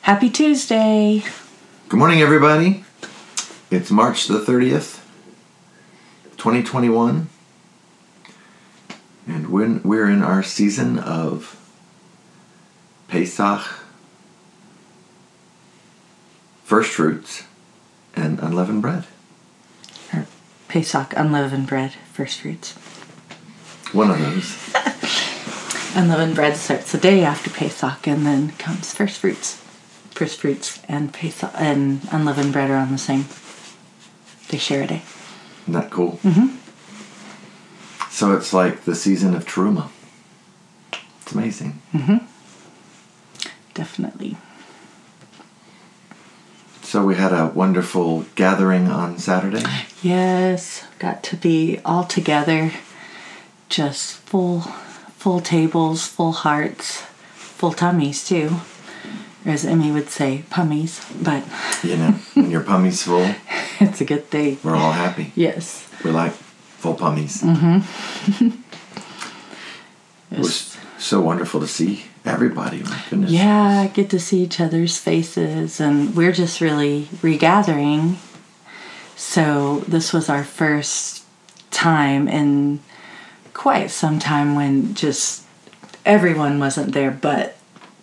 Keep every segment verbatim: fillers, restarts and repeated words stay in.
Happy Tuesday. Good morning, everybody. It's March the thirtieth, twenty twenty-one. And we're, we're in our season of Pesach, first fruits, and unleavened bread. Or Pesach, unleavened bread, first fruits. One of those. Unleavened bread starts the day after Pesach, and then comes first fruits. First fruits and Pesach and unleavened bread are on the same. They share a day. Isn't that cool? Mm-hmm. So it's like the season of Teruma. It's amazing. Mm-hmm. Definitely. So we had a wonderful gathering on Saturday. Yes, got to be all together. Just full, full tables, full hearts, full tummies too. Or as Emmy would say, pummies. But You know, when your pummy's full, it's a good thing. we're all happy. Yes. We like full pummies. Mm-hmm. It was so wonderful to see everybody. My goodness. Yeah, get to see each other's faces, and we're just really regathering. So this was our first time in quite some time when just everyone wasn't there, but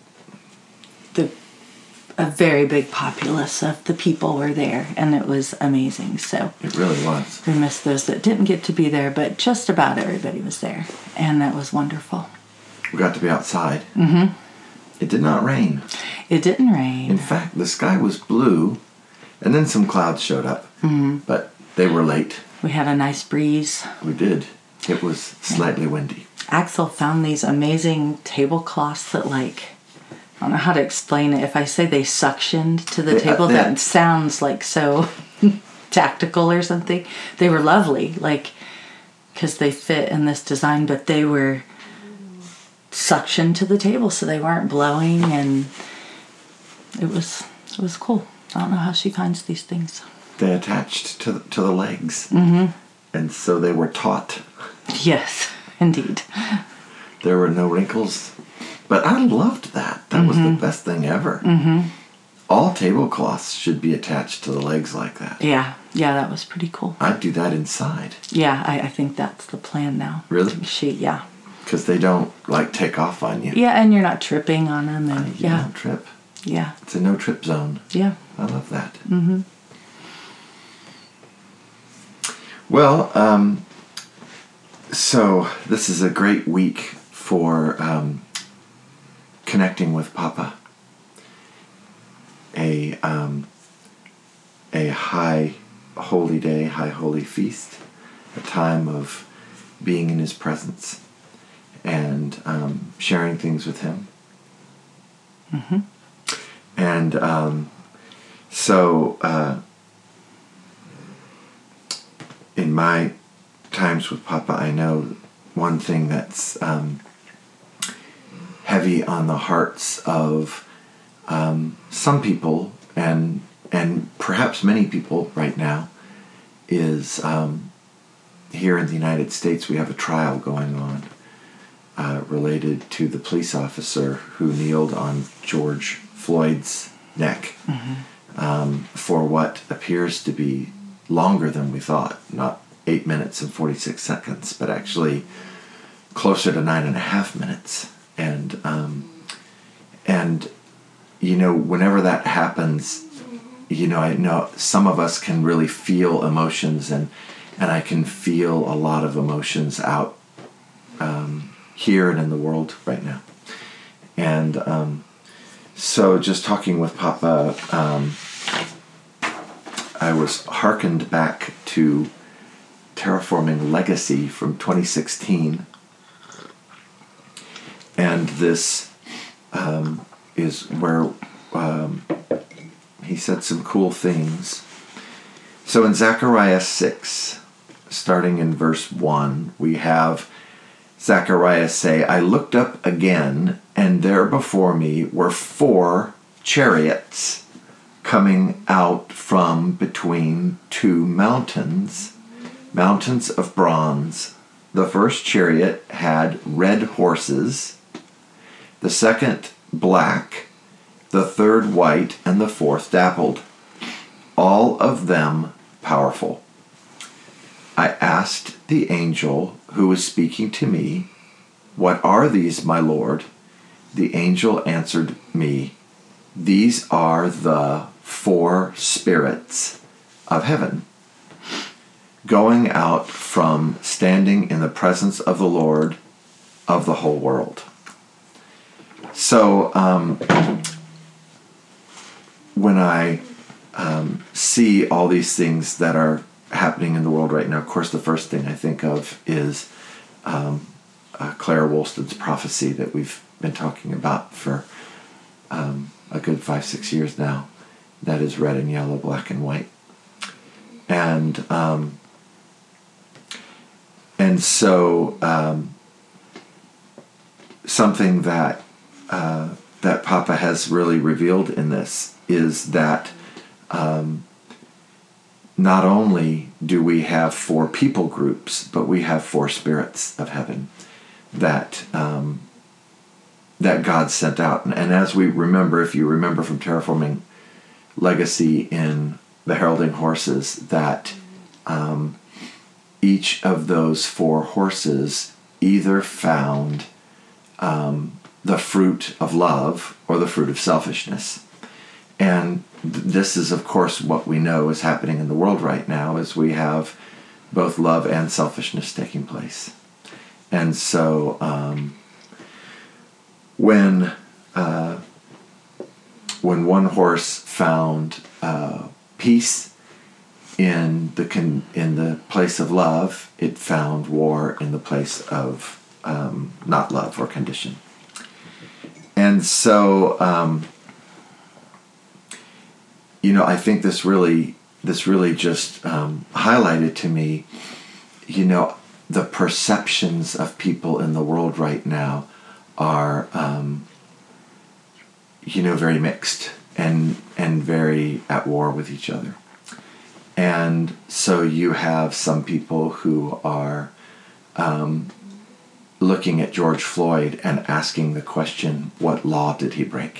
the a very big populace of the people were there, and it was amazing. So It really was. we missed those that didn't get to be there, but just about everybody was there, and that was wonderful. We got to be outside. Mm-hmm. It did not rain. It didn't rain. In fact, the sky was blue, and then some clouds showed up. Mm-hmm. But they were late. We had a nice breeze. We did. It was slightly windy. Axel found these amazing tablecloths that, like, I don't know how to explain it. If I say they suctioned to the They- table, uh, they- that sounds like so tactical or something. They were lovely, like, because they fit in this design, but they were suctioned to the table, so they weren't blowing, and it was it was cool. I don't know how she finds these things. They attached to the, to the legs. Mm-hmm. And so they were taut. Yes, indeed. There were no wrinkles. But I loved that. That Mm-hmm. was the best thing ever. Mm-hmm. All tablecloths should be attached to the legs like that. Yeah, yeah, that was pretty cool. I'd do that inside. Yeah, I, I think that's the plan now. Really? She, yeah. Because they don't, like, take off on you. Yeah, and you're not tripping on them, and You yeah, don't trip. yeah, It's a no-trip zone. yeah. I love that. Mm-hmm. Well, um, so this is a great week for um, connecting with Papa. A um, a high holy day, high holy feast, a time of being in his presence and um, sharing things with him. Mm-hmm. And um, so uh, in my times with Papa, I know one thing that's um, heavy on the hearts of um, some people, and and perhaps many people right now, is um, here in the United States we have a trial going on uh, related to the police officer who kneeled on George Floyd's neck. Mm-hmm. um, for what appears to be longer than we thought, not eight minutes and forty-six seconds, but actually closer to nine and a half minutes. And, um, and, you know, whenever that happens, you know, I know some of us can really feel emotions, and, and I can feel a lot of emotions out, um, here and in the world right now. And, um, so just talking with Papa, um, I was hearkened back to Terraforming Legacy from twenty sixteen. And this um, is where um, he said some cool things. So in Zechariah six, starting in verse one, we have Zechariah say, I looked up again, and there before me were four chariots coming out from between two mountains, mountains of bronze. The first chariot had red horses, the second black, the third white, and the fourth dappled, all of them powerful. I asked the angel who was speaking to me, "What are these, my Lord?" The angel answered me, "These are the four spirits of heaven, going out from standing in the presence of the Lord of the whole world." So um, when I um, see all these things that are happening in the world right now, of course, the first thing I think of is um, uh, Clara Woolston's prophecy that we've been talking about for um, a good five, six years now. That is red and yellow, black and white. And um, and so um, something that uh, that Papa has really revealed in this is that um, not only do we have four people groups, but we have four spirits of heaven that um, that God sent out. And, and as we remember, if you remember from Terraforming Legacy in the Heralding Horses, that um, each of those four horses either found um, the fruit of love or the fruit of selfishness. And th- this is, of course, what we know is happening in the world right now, is we have both love and selfishness taking place. And so um, when uh, when one horse found uh, peace in the con- in the place of love, it found war in the place of um, not love or condition. And so, um, you know, I think this really this really just um, highlighted to me, you know, the perceptions of people in the world right now are, um, you know, very mixed and and very at war with each other. And so you have some people who are um, looking at George Floyd and asking the question, what law did he break?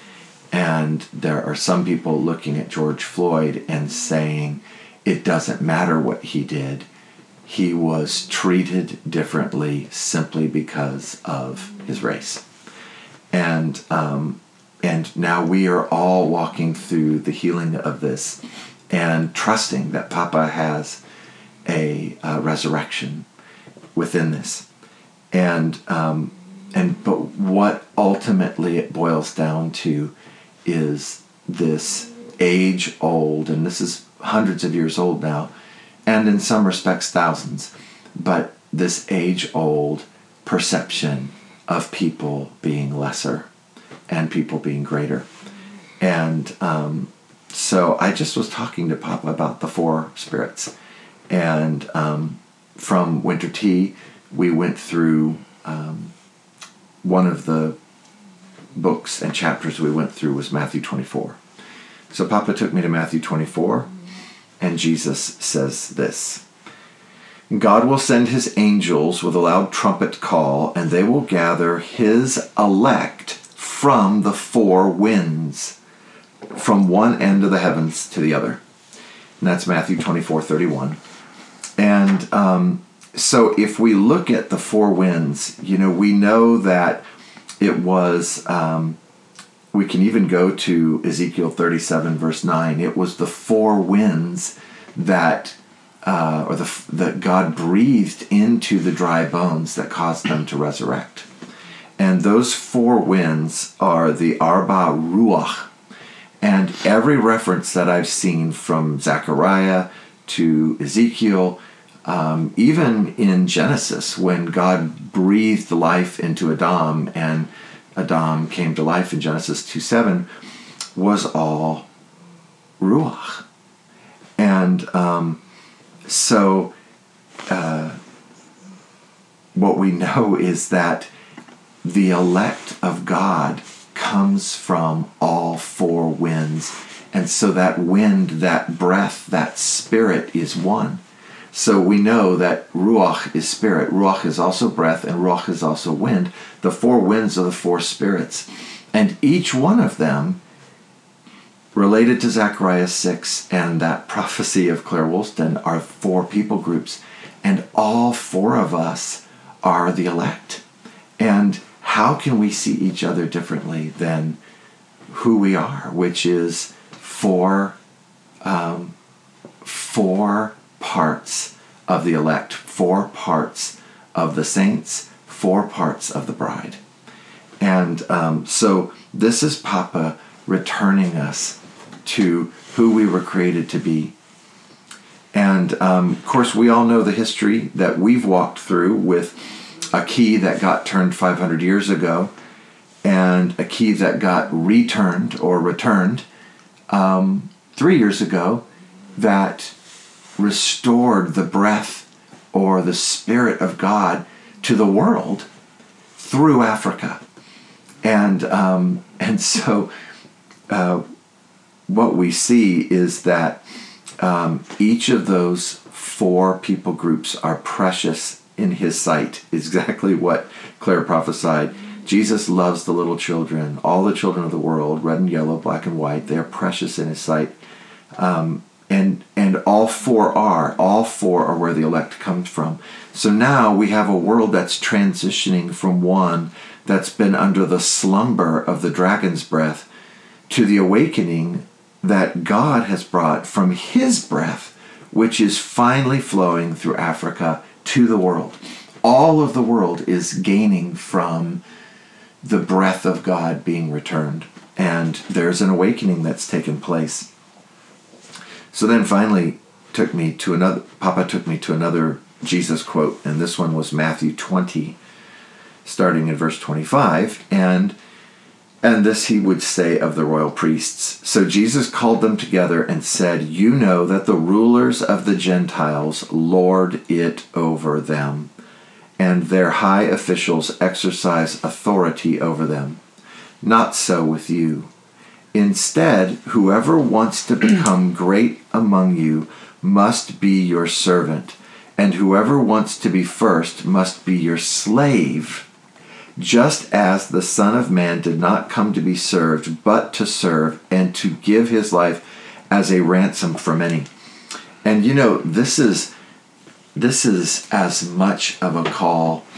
And there are some people looking at George Floyd and saying, it doesn't matter what he did. He was treated differently simply because of his race. And um, and now we are all walking through the healing of this and trusting that Papa has a, a resurrection within this. And um, and but what ultimately it boils down to is this age-old, and this is hundreds of years old now, and in some respects thousands, but this age-old perception of people being lesser and people being greater. And um, so I just was talking to Papa about the four spirits. And um, from Winter Tea, we went through um, one of the books and chapters we went through was Matthew twenty-four. So Papa took me to Matthew twenty-four, and Jesus says this: God will send his angels with a loud trumpet call, and they will gather his elect from the four winds, from one end of the heavens to the other. And that's Matthew twenty-four thirty-one. And um, so if we look at the four winds, you know, we know that it was, um, we can even go to Ezekiel thirty-seven verse nine. It was the four winds that Uh, or the, that God breathed into the dry bones that caused them to resurrect. And those four winds are the Arba Ruach. And every reference that I've seen from Zechariah to Ezekiel, um, even in Genesis, when God breathed life into Adam and Adam came to life in Genesis two seven, was all Ruach. And um, So, uh, what we know is that the elect of God comes from all four winds. And so that wind, that breath, that spirit is one. So we know that Ruach is spirit. Ruach is also breath, and Ruach is also wind. The four winds are the four spirits. And each one of them related to Zechariah six and that prophecy of Claire Woolston are four people groups. And all four of us are the elect. And how can we see each other differently than who we are, which is four, um, four parts of the elect, four parts of the saints, four parts of the bride. And um, so this is Papa returning us to who we were created to be. And um, of course, we all know the history that we've walked through with a key that got turned five hundred years ago and a key that got returned or returned um, three years ago that restored the breath or the Spirit of God to the world through Africa. And um, and so uh, what we see is that um, each of those four people groups are precious in his sight. Exactly what Claire prophesied. Jesus loves the little children, all the children of the world, red and yellow, black and white. They are precious in his sight. Um, and and all four are. All four are where the elect comes from. So now we have a world that's transitioning from one that's been under the slumber of the dragon's breath to the awakening that God has brought from his breath, which is finally flowing through Africa to the world. All of the world is gaining from the breath of God being returned. And there's an awakening that's taken place. So then finally took me to another, Papa took me to another Jesus quote, and this one was Matthew twenty, starting in verse twenty-five, and and this he would say of the royal priests. So Jesus called them together and said, "You know that the rulers of the Gentiles lord it over them, and their high officials exercise authority over them. Not so with you. Instead, whoever wants to become great among you must be your servant, and whoever wants to be first must be your slave, just as the Son of Man did not come to be served, but to serve and to give his life as a ransom for many." And you know, this is this is as much of a call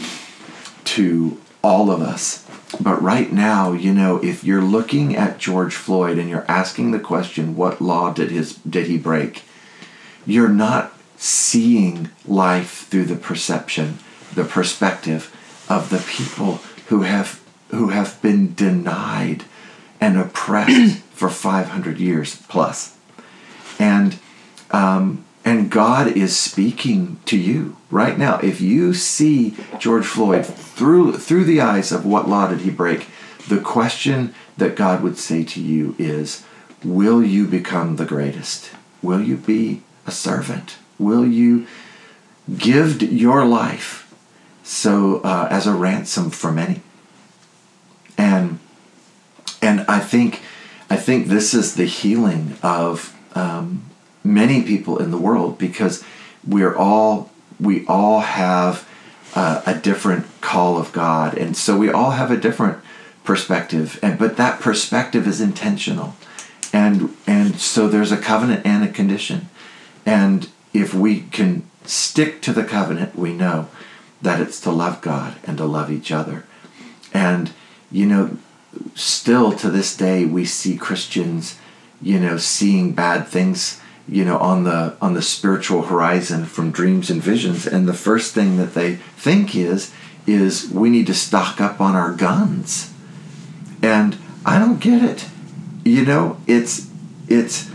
to all of us. But right now, you know, if you're looking at George Floyd and you're asking the question, what law did his did he break? You're not seeing life through the perception, the perspective of the people who have who have been denied and oppressed for five hundred years plus. And um, and God is speaking to you right now. If you see George Floyd through through the eyes of what law did he break, the question that God would say to you is, will you become the greatest? Will you be a servant? Will you give your life so uh, as a ransom for many? And and I think I think this is the healing of um, many people in the world, because we're all we all have uh, a different call of God, and so we all have a different perspective. And but that perspective is intentional, and and so there's a covenant and a condition, and if we can stick to the covenant, we know that it's to love God and to love each other. And, you know, still to this day, we see Christians, you know, seeing bad things, you know, on the on the spiritual horizon from dreams and visions. And the first thing that they think is, is we need to stock up on our guns. And I don't get it. You know, it's, it's,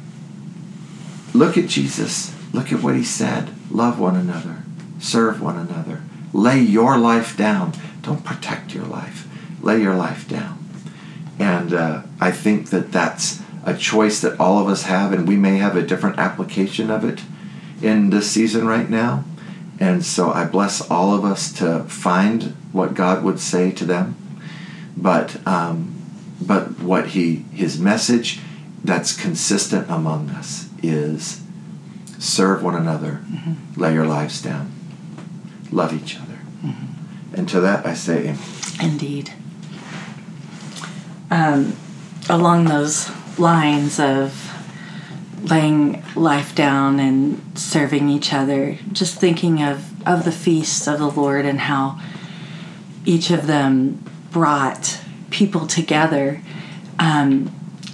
look at Jesus. Look at what he said. Love one another. Serve one another. Lay your life down. Don't protect your life. Lay your life down. And uh, I think that that's a choice that all of us have, and we may have a different application of it in this season right now. And so I bless all of us to find what God would say to them. But um, but what he his message that's consistent among us is, serve one another, mm-hmm. lay your lives down, love each other. Mm-hmm. And to that I say, indeed. um, along those lines of laying life down and serving each other, just thinking of, of the feasts of the Lord and how each of them brought people together, um,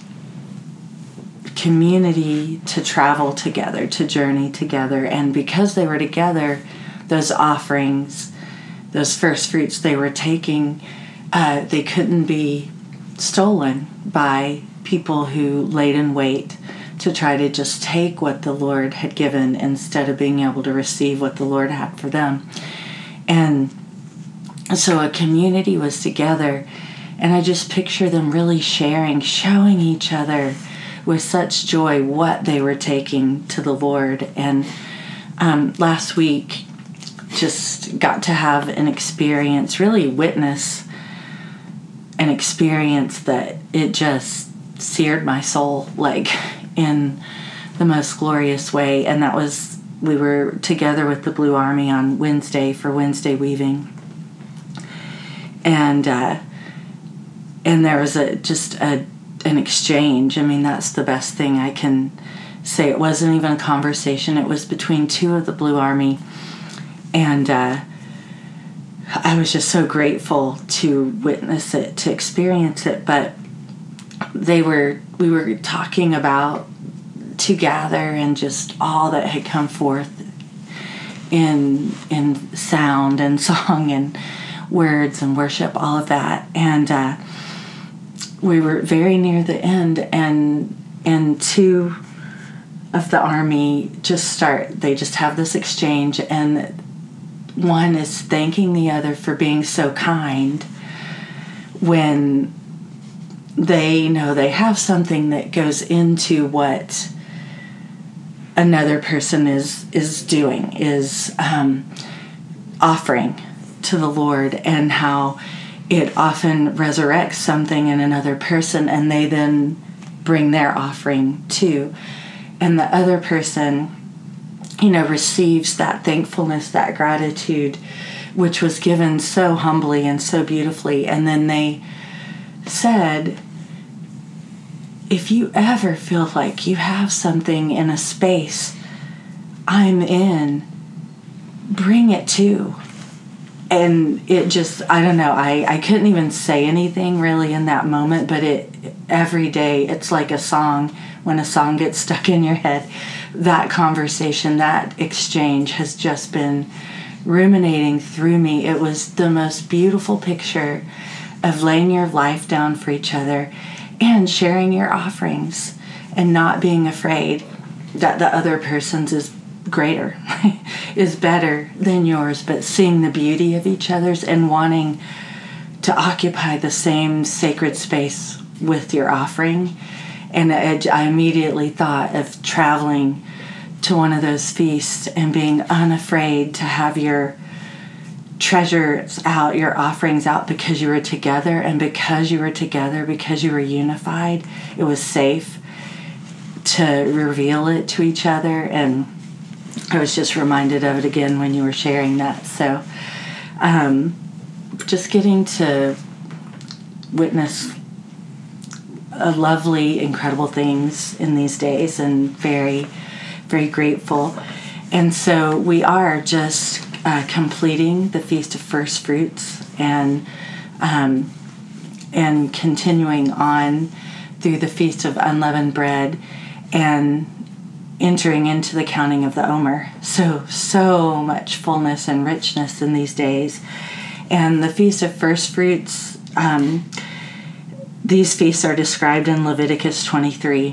community to travel together, to journey together. And because they were together, those offerings, those first fruits they were taking, uh, they couldn't be stolen by people who laid in wait to try to just take what the Lord had given instead of being able to receive what the Lord had for them. And so a community was together, and I just picture them really sharing, showing each other with such joy what they were taking to the Lord. And um, last week, just got to have an experience, really witness an experience that it just seared my soul, like in the most glorious way. And that was, we were together with the Blue Army on Wednesday for Wednesday weaving. And uh, and there was a just a an exchange. I mean, that's the best thing I can say. It wasn't even a conversation. It was between two of the Blue Army. And uh, I was just so grateful to witness it, to experience it. But they were, we were talking about to gather and just all that had come forth in in sound and song and words and worship, all of that. And uh, we were very near the end, and and two of the army just start, they just have this exchange, and one is thanking the other for being so kind when they know they have something that goes into what another person is is doing, is um, offering to the Lord, and how it often resurrects something in another person, and they then bring their offering too. And the other person, you know, receives that thankfulness, that gratitude, which was given so humbly and so beautifully. And then they said, if you ever feel like you have something in a space I'm in, bring it too. And it just, I don't know, I, I couldn't even say anything really in that moment, but it every day, it's like a song. When a song gets stuck in your head, that conversation, that exchange has just been ruminating through me. It was the most beautiful picture of laying your life down for each other and sharing your offerings and not being afraid that the other person's is greater, is better than yours, but seeing the beauty of each other's and wanting to occupy the same sacred space with your offering. And I immediately thought of traveling to one of those feasts and being unafraid to have your treasures out, your offerings out, because you were together, and because you were together, because you were unified, it was safe to reveal it to each other. And I was just reminded of it again when you were sharing that. So um, just getting to witness a lovely, incredible things in these days, and very, very grateful. And so we are just uh, completing the Feast of First Fruits, and um, and continuing on through the Feast of Unleavened Bread, and entering into the counting of the Omer. So, so much fullness and richness in these days. And the Feast of First Fruits, um, these feasts are described in Leviticus twenty-three.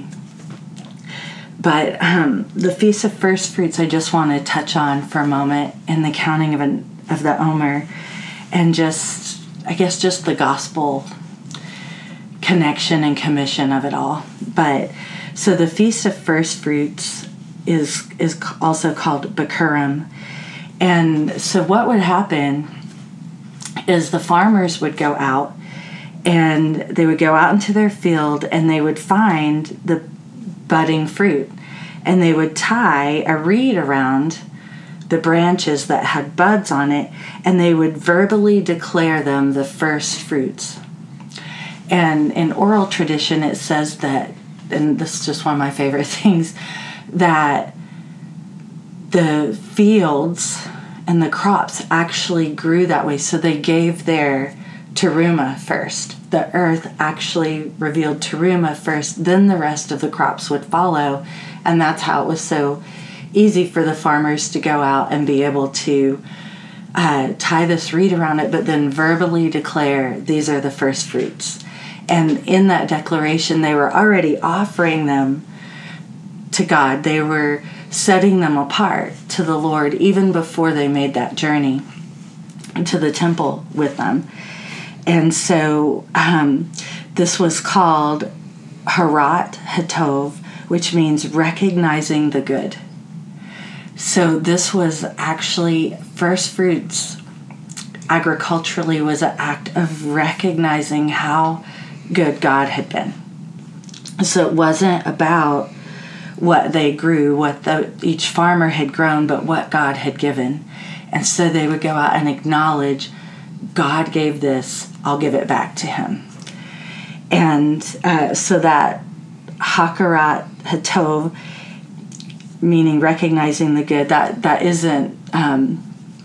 But um, the Feast of First Fruits I just want to touch on for a moment, in the counting of, an, of the Omer, and just, I guess, just the gospel connection and commission of it all. But so the Feast of First Fruits is is also called Bikurim. And so what would happen is the farmers would go out, and they would go out into their field, and they would find the budding fruit, and they would tie a reed around the branches that had buds on it, and they would verbally declare them the first fruits. And in oral tradition, it says that, and this is just one of my favorite things, that the fields and the crops actually grew that way. So they gave their teruma first. The earth actually revealed teruma first, then the rest of the crops would follow. And that's how it was so easy for the farmers to go out and be able to uh, tie this reed around it, but then verbally declare, these are the first fruits. And in that declaration, they were already offering them to God. They were setting them apart to the Lord even before they made that journey to the temple with them. And so um, this was called Harat Hatov, which means recognizing the good. So this was actually first fruits agriculturally was an act of recognizing how good God had been. So it wasn't about what they grew, what the, each farmer had grown, but what God had given. And so they would go out and acknowledge, God gave this, I'll give it back to him. And uh, so that Hakarat Hatov, meaning recognizing the good, that, that isn't, um,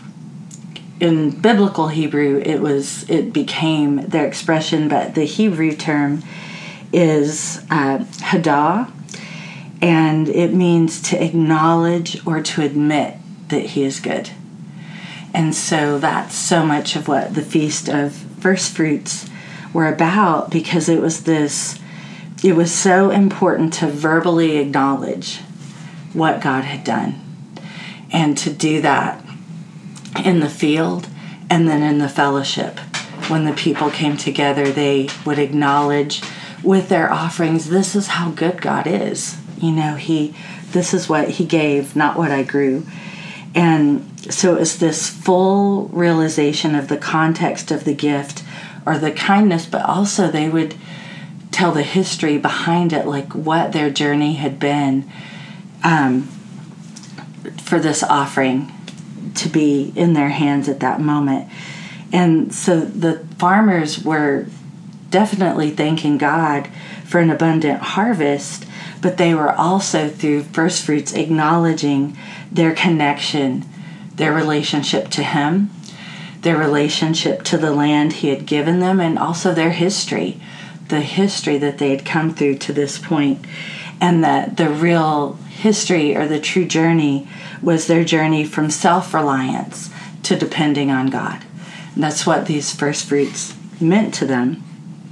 in biblical Hebrew, it was, it became their expression, but the Hebrew term is uh, Hadah, and it means to acknowledge or to admit that he is good. And so that's so much of what the Feast of First Fruits were about, because it was this, it was so important to verbally acknowledge what God had done, and to do that in the field and then in the fellowship. When the people came together, they would acknowledge with their offerings, this is how good God is. You know, he, this is what he gave, not what I grew. And so it was this full realization of the context of the gift or the kindness, but also they would tell the history behind it, like what their journey had been um, for this offering to be in their hands at that moment. And so the farmers were definitely thanking God for an abundant harvest, but they were also, through first fruits, acknowledging their connection, their relationship to him, their relationship to the land he had given them, and also their history, the history that they had come through to this point. And that the real history, or the true journey, was their journey from self-reliance to depending on God. And that's what these first fruits meant to them.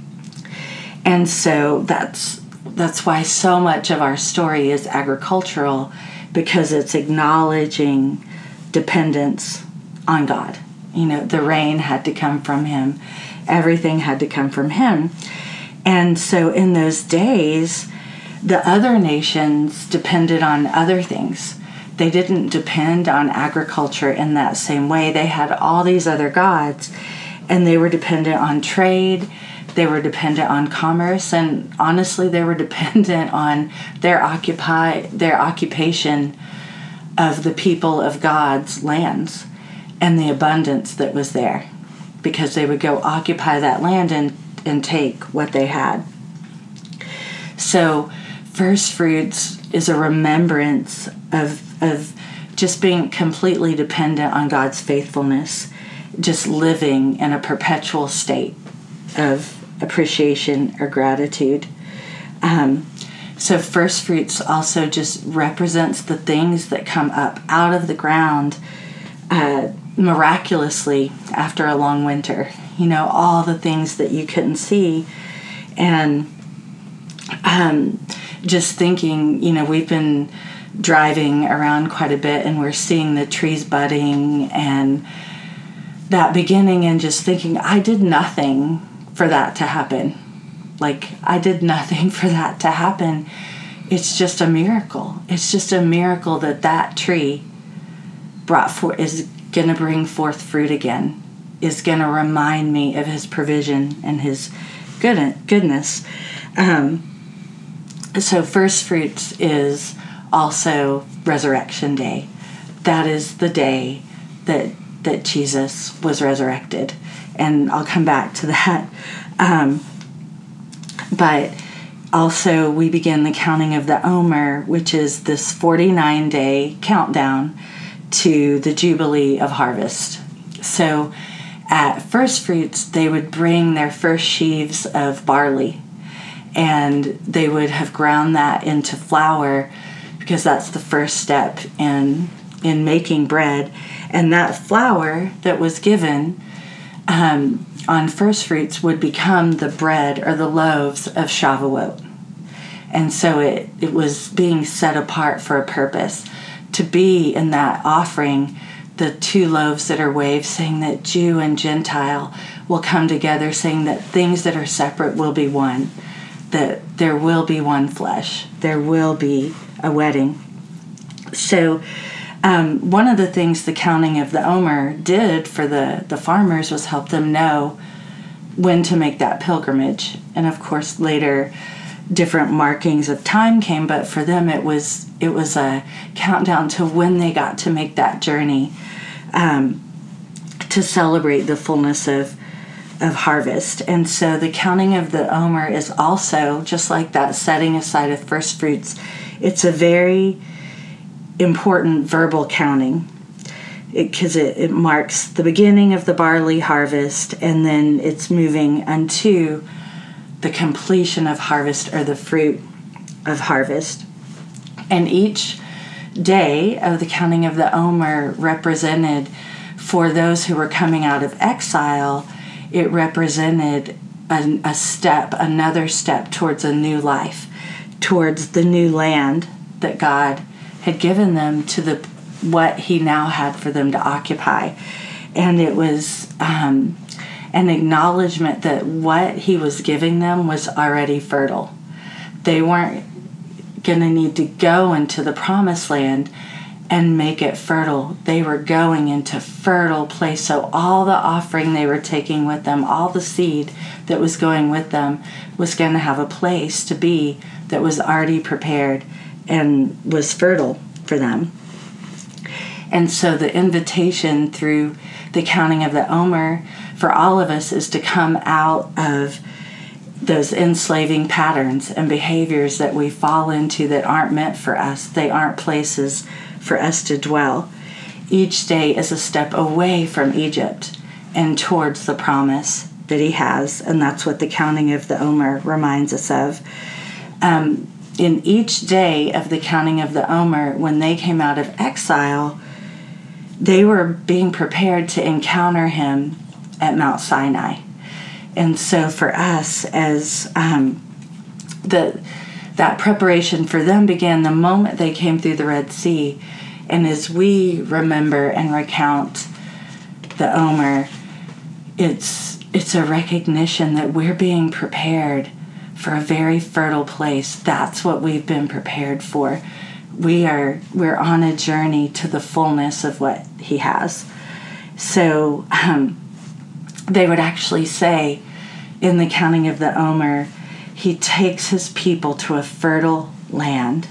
And so that's that's why so much of our story is agricultural, because it's acknowledging dependence on God. You know, the rain had to come from him. Everything had to come from him. And so in those days, the other nations depended on other things. They didn't depend on agriculture in that same way. They had all these other gods, and they were dependent on trade. They were dependent on commerce, and honestly, they were dependent on their occupy their occupation of the people of God's lands and the abundance that was there, because they would go occupy that land and, and take what they had. So first fruits is a remembrance of of just being completely dependent on God's faithfulness, just living in a perpetual state of appreciation or gratitude. Um, so first fruits also just represents the things that come up out of the ground uh, miraculously after a long winter. You know, all the things that you couldn't see. And um, just thinking, you know, we've been driving around quite a bit, and we're seeing the trees budding and that beginning, and just thinking, I did nothing for that to happen. Like, I did nothing for that to happen. It's just a miracle. It's just a miracle that that tree brought forth, is going to bring forth fruit again, is going to remind me of his provision and his good, goodness. Um, so first fruits is also Resurrection Day. That is the day that that Jesus was resurrected. And I'll come back to that. Um, But also we begin the counting of the Omer, which is this forty-nine day countdown to the Jubilee of Harvest. So at First Fruits, they would bring their first sheaves of barley, and they would have ground that into flour, because that's the first step in in making bread. And that flour that was given um, on First Fruits would become the bread or the loaves of Shavuot. And so it, it was being set apart for a purpose, to be in that offering the two loaves that are waved, saying that Jew and Gentile will come together, saying that things that are separate will be one, that there will be one flesh, there will be a wedding. So um, one of the things the counting of the Omer did for the, the farmers was help them know when to make that pilgrimage. And of course later different markings of time came, but for them it was it was a countdown to when they got to make that journey um, to celebrate the fullness of of harvest. And so the counting of the Omer is also, just like that setting aside of First Fruits, it's a very important verbal counting, because it, it, it marks the beginning of the barley harvest, and then it's moving unto the completion of harvest, or the fruit of harvest. And each day of the counting of the Omer represented, for those who were coming out of exile, it represented a, a step, another step towards a new life, towards the new land that God had given them, to the what he now had for them to occupy. And it was um, an acknowledgement that what he was giving them was already fertile. They weren't going to need to go into the promised land and make it fertile. They were going into fertile place. So all the offering they were taking with them, all the seed that was going with them, was going to have a place to be that was already prepared and was fertile for them. And so the invitation through the counting of the Omer for all of us is to come out of those enslaving patterns and behaviors that we fall into that aren't meant for us. They aren't places for us to dwell. Each day is a step away from Egypt and towards the promise that he has, and that's what the counting of the Omer reminds us of. Um, in each day of the counting of the Omer, when they came out of exile, they were being prepared to encounter him at Mount Sinai. And so for us, as um, the that preparation for them began the moment they came through the Red Sea. And as we remember and recount the Omer, it's it's a recognition that we're being prepared for a very fertile place. That's what we've been prepared for. We are we're on a journey to the fullness of what he has. So um, they would actually say in the counting of the Omer, he takes his people to a fertile land,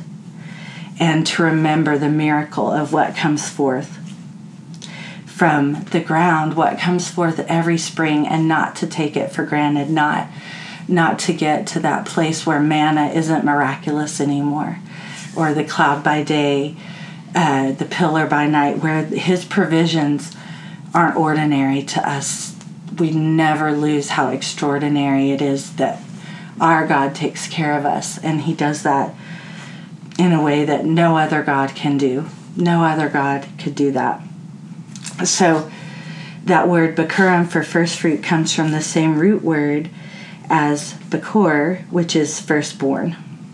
and to remember the miracle of what comes forth from the ground, what comes forth every spring, and not to take it for granted, not not to get to that place where manna isn't miraculous anymore, or the cloud by day, uh, the pillar by night, where his provisions aren't ordinary to us. We never lose how extraordinary it is that our God takes care of us, and he does that in a way that no other God can do. No other God could do that. So that word Bikurim for first fruit comes from the same root word as Bakor, which is firstborn.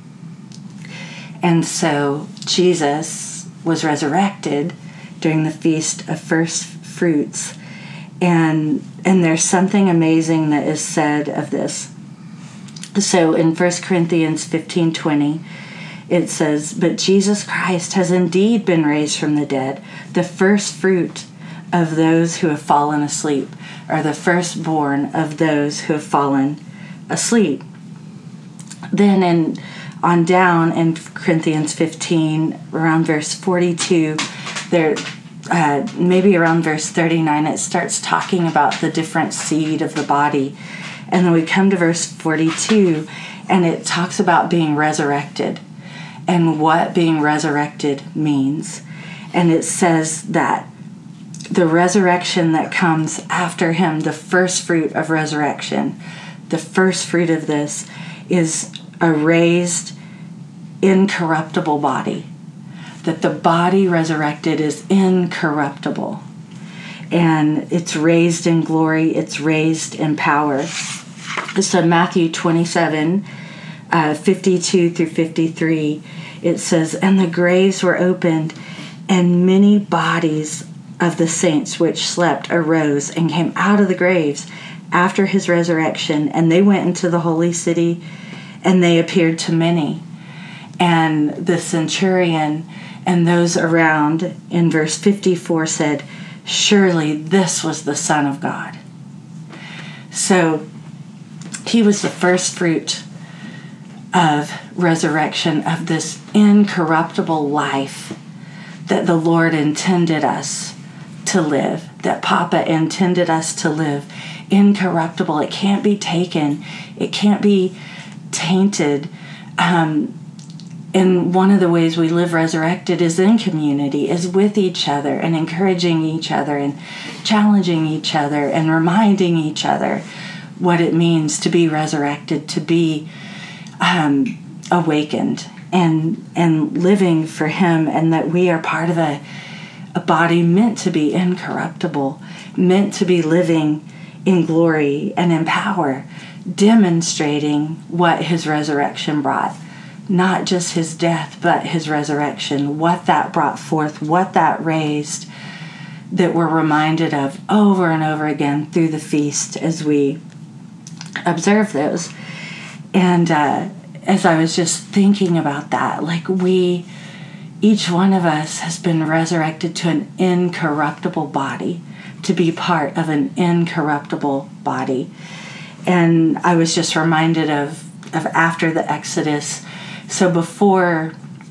And so Jesus was resurrected during the Feast of First Fruits. And and there's something amazing that is said of this. So in First Corinthians fifteen twenty, it says, "But Jesus Christ has indeed been raised from the dead, the first fruit of those who have fallen asleep," or the firstborn of those who have fallen asleep. Then in on down in Corinthians fifteen, around verse forty-two, there uh, maybe around verse thirty-nine, it starts talking about the different seed of the body. And then we come to verse forty-two, and it talks about being resurrected and what being resurrected means. And it says that the resurrection that comes after him, the first fruit of resurrection, the first fruit of this is a raised, incorruptible body. That the body resurrected is incorruptible. And it's raised in glory, it's raised in power. So Matthew twenty-seven, uh, fifty-two through fifty-three, it says, "And the graves were opened, and many bodies of the saints which slept arose and came out of the graves after his resurrection, and they went into the holy city, and they appeared to many." And the centurion and those around in verse fifty-four said, "Surely this was the Son of God." So he was the first fruit of resurrection, of this incorruptible life that the Lord intended us to live, that Papa intended us to live. Incorruptible. It can't be taken. It can't be tainted. Um, and one of the ways we live resurrected is in community, is with each other and encouraging each other and challenging each other and reminding each other what it means to be resurrected, to be um, awakened and and living for him, and that we are part of a, a body meant to be incorruptible, meant to be living in glory and in power, demonstrating what his resurrection brought. Not just his death, but his resurrection, what that brought forth, what that raised, that we're reminded of over and over again through the feast as we observe those. And uh, as I was just thinking about that, like we, each one of us has been resurrected to an incorruptible body, to be part of an incorruptible body. And I was just reminded of, of after the Exodus. So before,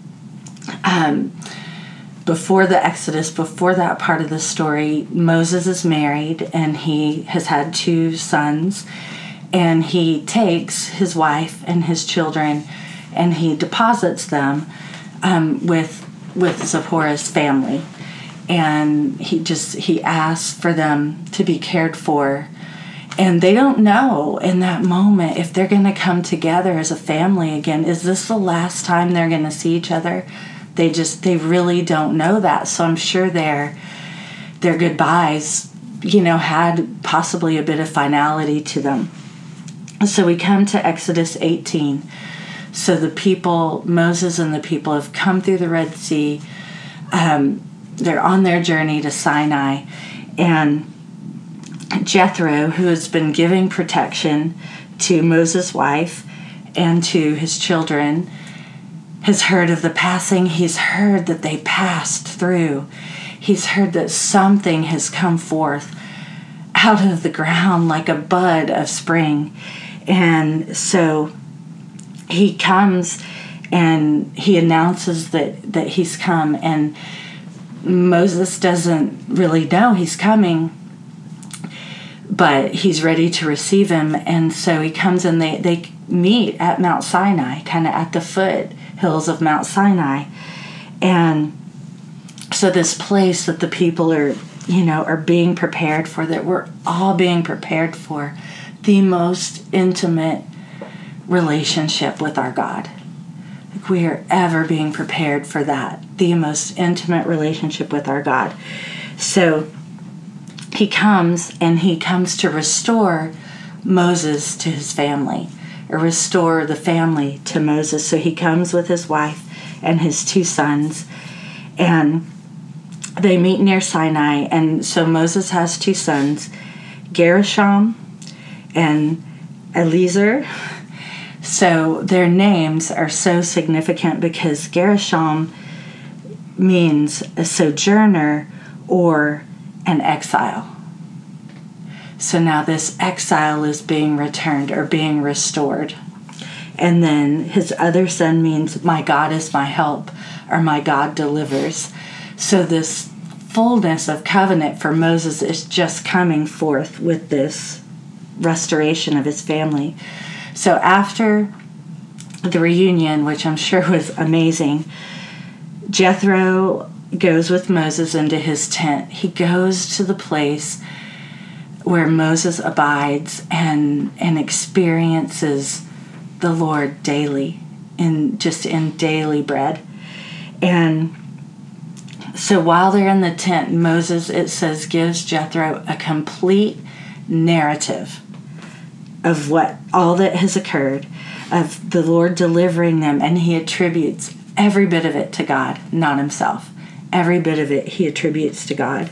um, before the Exodus, before that part of the story, Moses is married and he has had two sons, and he takes his wife and his children and he deposits them um, with with Zipporah's family, and he just he asks for them to be cared for. And they don't know in that moment if they're going to come together as a family again. Is this the last time they're going to see each other? They just, they really don't know that. So I'm sure their, their goodbyes, you know, had possibly a bit of finality to them. So we come to Exodus eighteen. So the people, Moses and the people have come through the Red Sea. Um, they're on their journey to Sinai. And Jethro, who has been giving protection to Moses' wife and to his children, has heard of the passing. He's heard that they passed through. He's heard that something has come forth out of the ground like a bud of spring. And so he comes and he announces that, that he's come, and Moses doesn't really know he's coming, but he's ready to receive him. And so he comes and they, they meet at Mount Sinai, kind of at the foothills of Mount Sinai. And so this place that the people are, you know, are being prepared for, that we're all being prepared for, the most intimate relationship with our God. Like we are ever being prepared for that, the most intimate relationship with our God. So he comes, and he comes to restore Moses to his family, or restore the family to Moses. So he comes with his wife and his two sons, and they meet near Sinai. And so Moses has two sons, Gershom and Eliezer. So their names are so significant because Gershom means a sojourner or an exile. So now this exile is being returned or being restored. And then his other son means my God is my help, or my God delivers. So this fullness of covenant for Moses is just coming forth with this restoration of his family. So after the reunion, which I'm sure was amazing, Jethro goes with Moses into his tent. He goes to the place where Moses abides and and experiences the Lord daily, in just in daily bread. And so while they're in the tent, Moses, it says, gives Jethro a complete narrative of what all that has occurred, of the Lord delivering them, and he attributes every bit of it to God, not himself. Every bit of it he attributes to God.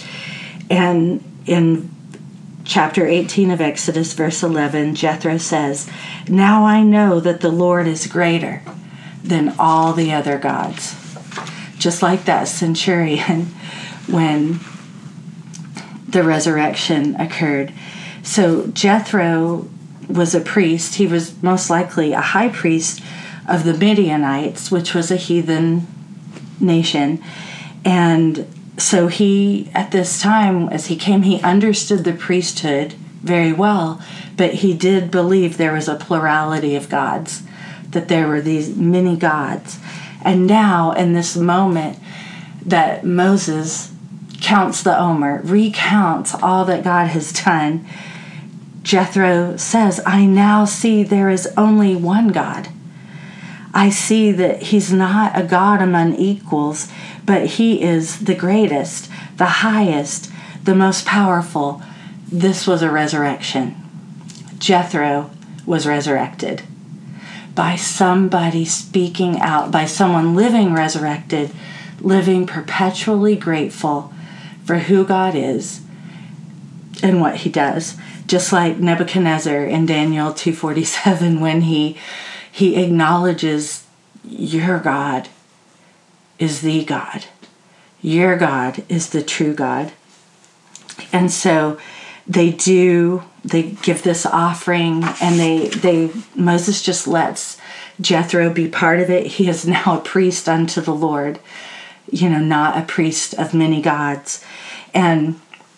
And in chapter eighteen of Exodus, verse eleven, Jethro says, "Now I know that the Lord is greater than all the other gods." Just like that centurion when the resurrection occurred. So Jethro was a priest. He was most likely a high priest of the Midianites, which was a heathen nation. And so he, at this time, as he came, he understood the priesthood very well, but he did believe there was a plurality of gods, that there were these many gods. And now, in this moment that Moses counts the Omer, recounts all that God has done, Jethro says, "I now see there is only one God. I see that he's not a God among equals, but he is the greatest, the highest, the most powerful." This was a resurrection. Jethro was resurrected by somebody speaking out, by someone living resurrected, living perpetually grateful for who God is and what he does. Just like Nebuchadnezzar in Daniel two forty-seven, when he he acknowledges, your God is the God. Your God is the true God. And so they do, they give this offering, and they, they, Moses just lets Jethro be part of it. He is now a priest unto the Lord, you know, not a priest of many gods. And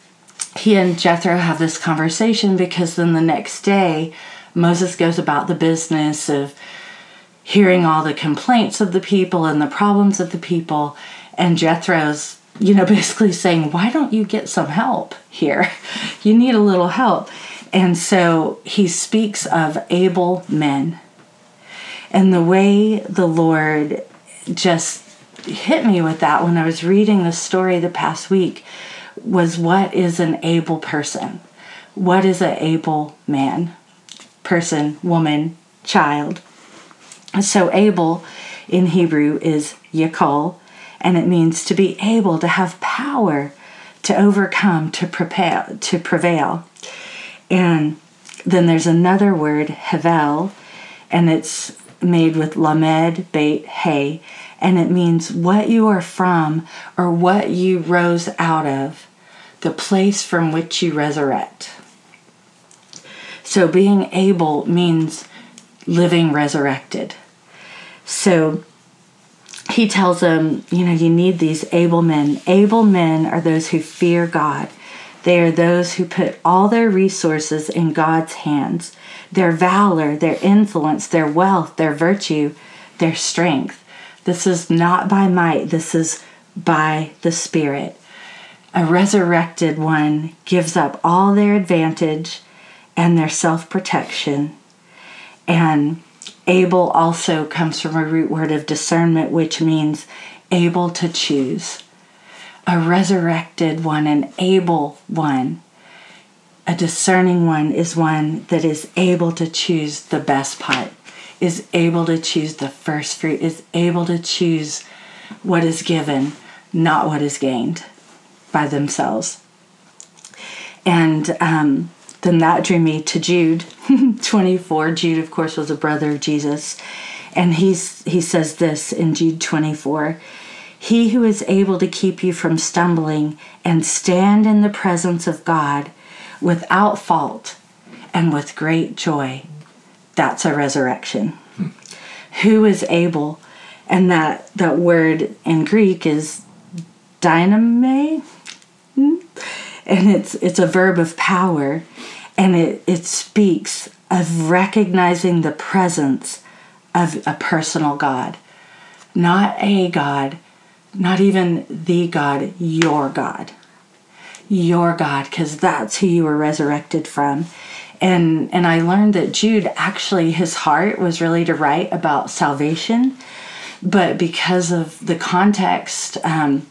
he and Jethro have this conversation, because then the next day, Moses goes about the business of hearing all the complaints of the people and the problems of the people, and Jethro's, you know, basically saying, why don't you get some help here? You need a little help. And so he speaks of able men. And the way the Lord just hit me with that when I was reading the story the past week was, what is an able person? What is an able man, person, woman, child? So able in Hebrew is yakol, and it means to be able, to have power, to overcome, to prepare, to prevail. And then there's another word, hevel, and it's made with lamed, beit, hey, and it means what you are from, or what you rose out of, the place from which you resurrect. So being able means living resurrected. So he tells them, you know, you need these able men. Able men are those who fear God. They are those who put all their resources in God's hands. Their valor, their influence, their wealth, their virtue, their strength. This is not by might. This is by the Spirit. A resurrected one gives up all their advantage and their self-protection. And able also comes from a root word of discernment, which means able to choose. A resurrected one, an able one, a discerning one is one that is able to choose the best part, is able to choose the first fruit, is able to choose what is given, not what is gained by themselves. And um, then that drew me to Jude twenty-four. Jude, of course, was a brother of Jesus. And he's he says this in Jude twenty-four. He who is able to keep you from stumbling and stand in the presence of God without fault and with great joy. That's a resurrection. Hmm. Who is able? And that, that word in Greek is dyname. And it's it's a verb of power. And it, it speaks of recognizing the presence of a personal God. Not a God, not even the God, your God. Your God, because that's who you were resurrected from. And and I learned that Jude, actually, his heart was really to write about salvation, but because of the context um,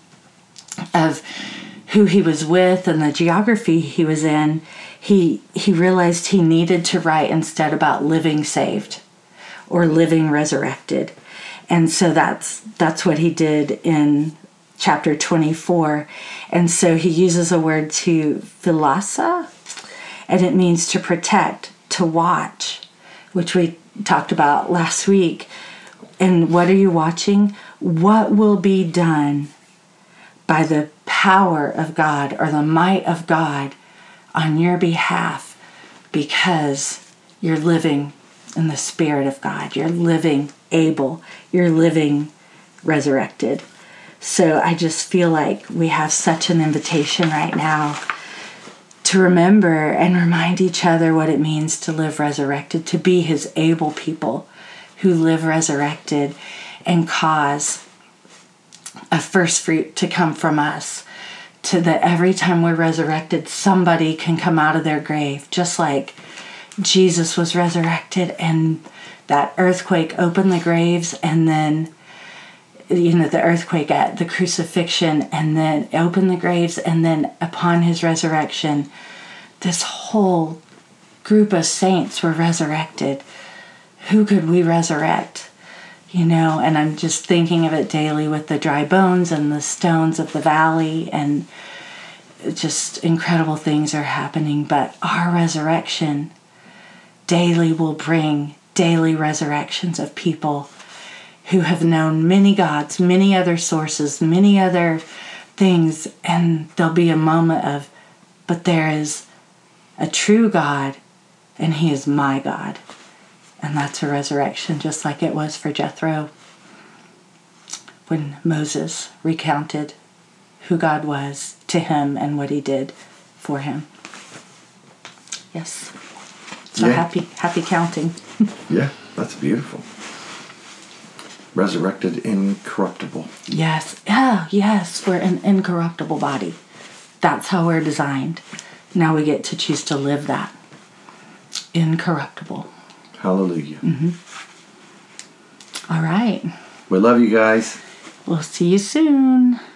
of who he was with and the geography he was in, he he realized he needed to write instead about living saved or living resurrected. And so that's that's what he did in chapter twenty-four. And so he uses a word to philasa, and it means to protect, to watch, which we talked about last week. And what are you watching? What will be done by the power of God or the might of God on your behalf, because you're living in the Spirit of God. You're living able. You're living resurrected. So I just feel like we have such an invitation right now to remember and remind each other what it means to live resurrected, to be his able people who live resurrected and cause a first fruit to come from us, to that every time we're resurrected, somebody can come out of their grave, just like Jesus was resurrected and that earthquake opened the graves, and then, you know, the earthquake at the crucifixion, and then opened the graves, and then upon his resurrection, this whole group of saints were resurrected. Who could we resurrect? You know, and I'm just thinking of it daily with the dry bones and the stones of the valley, and just incredible things are happening. But our resurrection daily will bring daily resurrections of people who have known many gods, many other sources, many other things, and there'll be a moment of, but there is a true God, and he is my God. And that's a resurrection, just like it was for Jethro when Moses recounted who God was to him and what he did for him. Yes. So yeah. happy, happy counting. Yeah, that's beautiful. Resurrected incorruptible. Yes. Oh, yes. We're an incorruptible body. That's how we're designed. Now we get to choose to live that. Incorruptible. Hallelujah. Mm-hmm. All right. We love you guys. We'll see you soon.